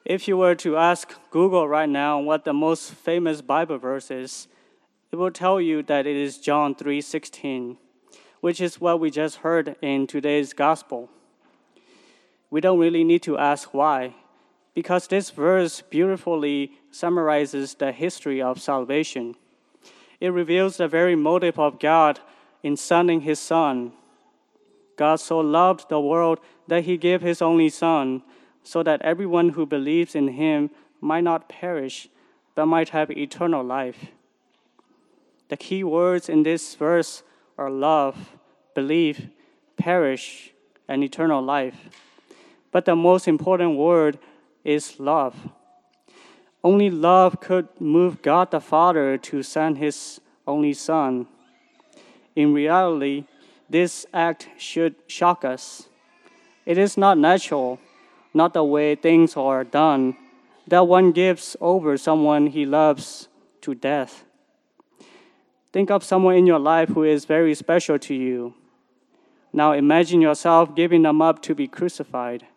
If you were to ask Google right now what the most famous Bible verse is, it will tell you that it is John 3:16, which is what we just heard in today's gospel. We don't really need to ask why, because this verse beautifully summarizes the history of salvation. It reveals the very motive of God in sending his Son. God so loved the world that he gave his only Son, so that everyone who believes in him might not perish, but might have eternal life. The key words in this verse are love, belief, perish, and eternal life. But the most important word is love. Only love could move God the Father to send his only Son. In reality, this act should shock us. It is not natural, not the way things are done, that one gives over someone he loves to death. Think of someone in your life who is very special to you. Now imagine yourself giving them up to be crucified.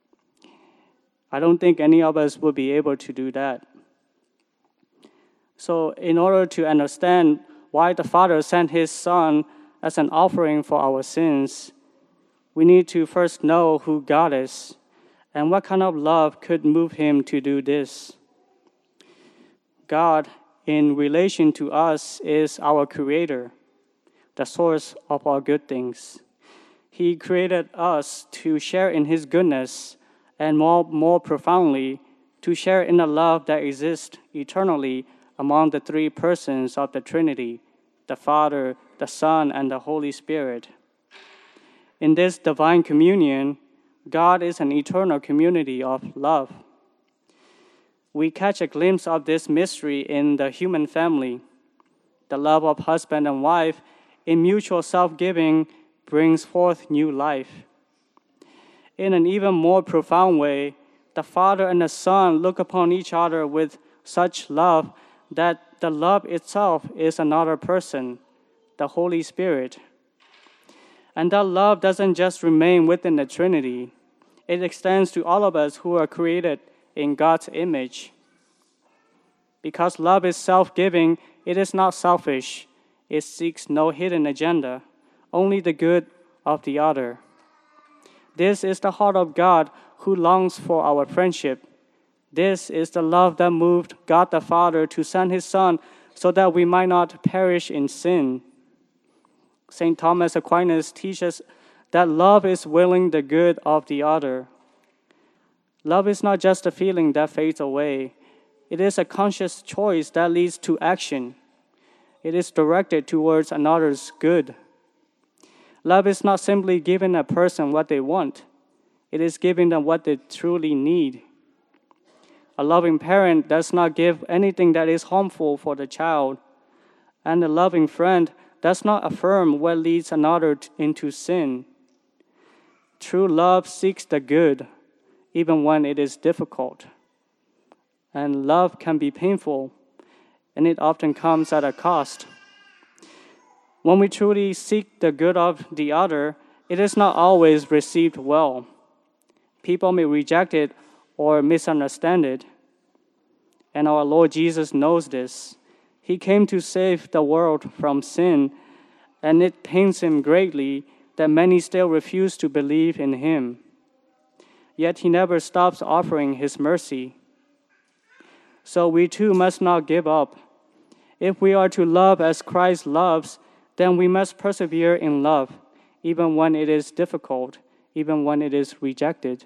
I don't think any of us will be able to do that. So in order to understand why the Father sent his Son as an offering for our sins, we need to first know who God is and what kind of love could move him to do this. God, in relation to us, is our Creator, the source of all good things. He created us to share in his goodness and more profoundly, to share in the love that exists eternally among the three persons of the Trinity, the Father, the Son, and the Holy Spirit. In this divine communion, God is an eternal community of love. We catch a glimpse of this mystery in the human family. The love of husband and wife in mutual self-giving brings forth new life. In an even more profound way, the Father and the Son look upon each other with such love that the love itself is another person, the Holy Spirit. And that love doesn't just remain within the Trinity. It extends to all of us who are created in God's image. Because love is self-giving, it is not selfish. It seeks no hidden agenda, only the good of the other. This is the heart of God who longs for our friendship. This is the love that moved God the Father to send his Son so that we might not perish in sin. St. Thomas Aquinas teaches that love is willing the good of the other. Love is not just a feeling that fades away. It is a conscious choice that leads to action. It is directed towards another's good. Love is not simply giving a person what they want. It is giving them what they truly need. A loving parent does not give anything that is harmful for the child, and a loving friend does not affirm what leads another into sin. True love seeks the good, even when it is difficult. And love can be painful, and it often comes at a cost. When we truly seek the good of the other, it is not always received well. People may reject it or misunderstand it. And our Lord Jesus knows this. He came to save the world from sin, and it pains him greatly that many still refuse to believe in him. Yet he never stops offering his mercy. So we too must not give up. If we are to love as Christ loves, then we must persevere in love, even when it is difficult, even when it is rejected.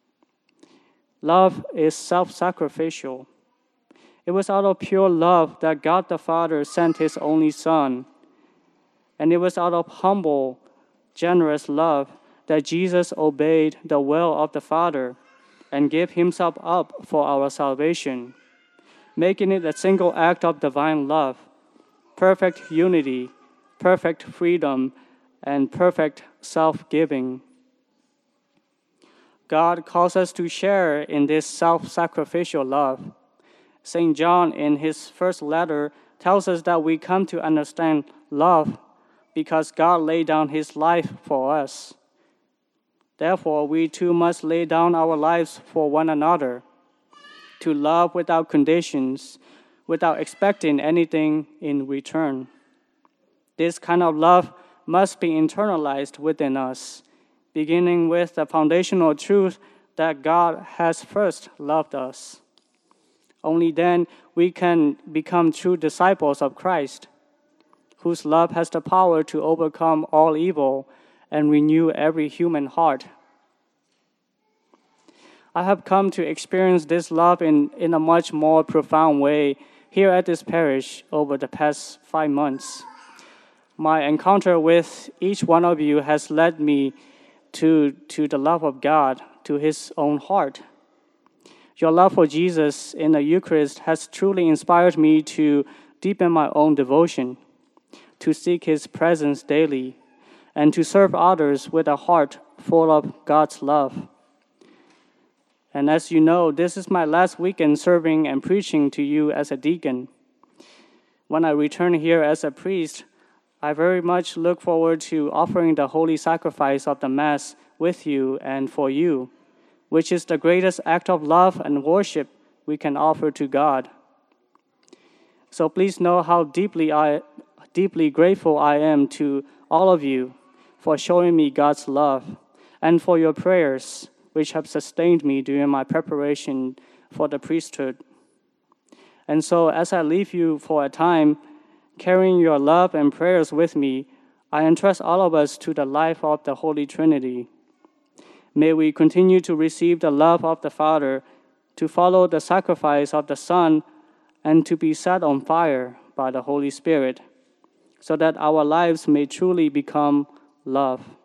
Love is self-sacrificial. It was out of pure love that God the Father sent his only Son. And it was out of humble, generous love that Jesus obeyed the will of the Father and gave himself up for our salvation, making it a single act of divine love, perfect unity, perfect freedom, and perfect self-giving. God calls us to share in this self-sacrificial love. St. John, in his first letter, tells us that we come to understand love because God laid down his life for us. Therefore, we too must lay down our lives for one another. to love without conditions, without expecting anything in return. This kind of love must be internalized within us, beginning with the foundational truth that God has first loved us. Only then we can become true disciples of Christ, whose love has the power to overcome all evil and renew every human heart. I have come to experience this love in a much more profound way here at this parish over the past 5 months. My encounter with each one of you has led me to the love of God, to His own heart. Your love for Jesus in the Eucharist has truly inspired me to deepen my own devotion, to seek His presence daily, and to serve others with a heart full of God's love. And as you know, this is my last weekend serving and preaching to you as a deacon. When I return here as a priest, I very much look forward to offering the holy sacrifice of the Mass with you and for you, which is the greatest act of love and worship we can offer to God. So please know how deeply grateful I am to all of you for showing me God's love and for your prayers, which have sustained me during my preparation for the priesthood. And so as I leave you for a time, carrying your love and prayers with me, I entrust all of us to the life of the Holy Trinity. May we continue to receive the love of the Father, to follow the sacrifice of the Son, and to be set on fire by the Holy Spirit, so that our lives may truly become love.